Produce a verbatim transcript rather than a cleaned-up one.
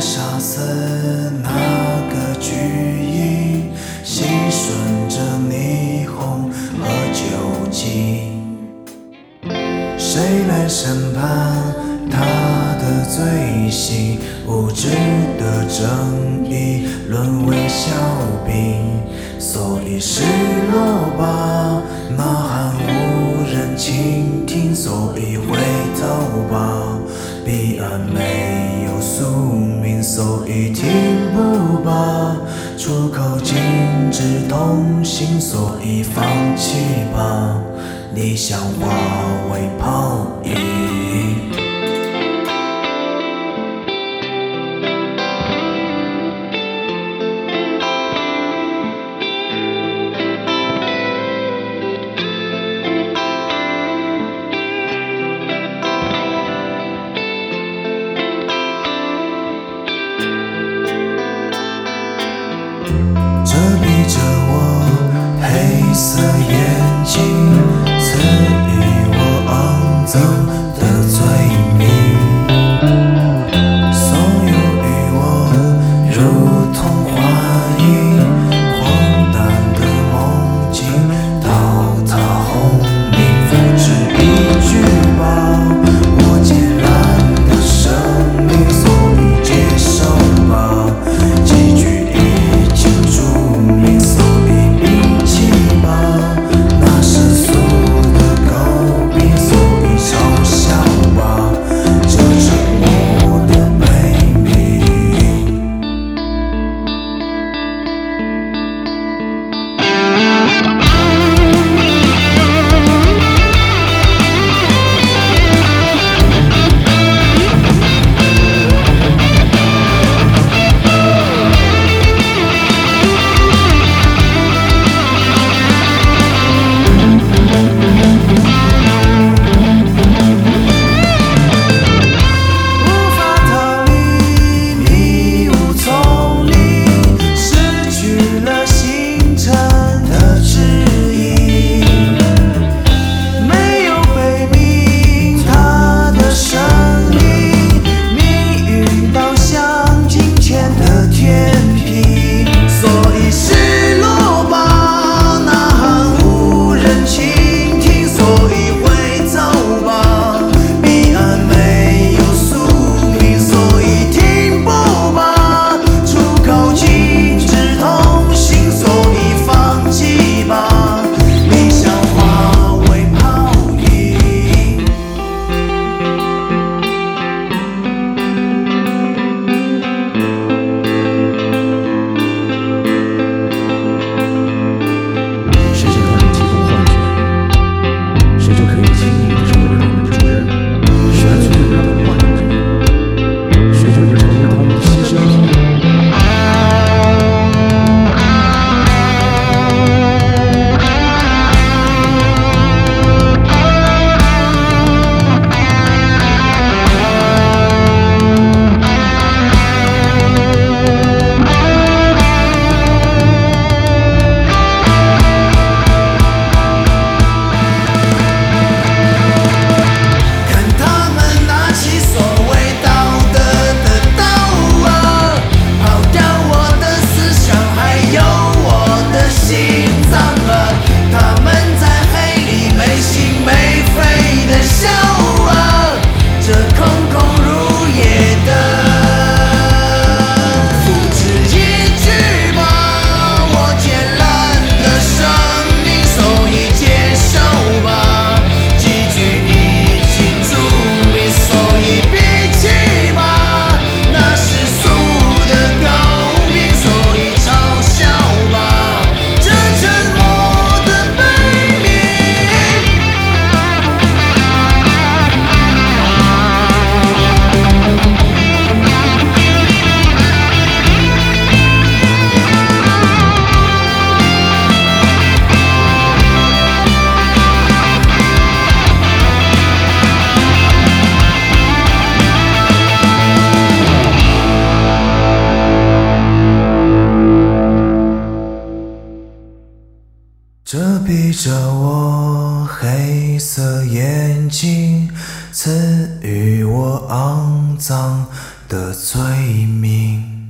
沙色那个巨影，细顺着霓虹和酒精。谁来审判他的罪行？无知的正义沦为笑柄，所以失落吧，呐喊无人倾听，所以回头吧，彼岸没有宿命，所以停步吧，出口禁止同行，所以放弃吧，理想化为泡影。遮蔽着我黑色眼睛，赐予我肮脏的罪名，所有与我如同幻影，荒诞的梦境，倒塌轰鸣，复制一句吧，我艰难的生命，所以接受吧，几句遮蔽着我黑色眼睛，赐予我肮脏的罪名。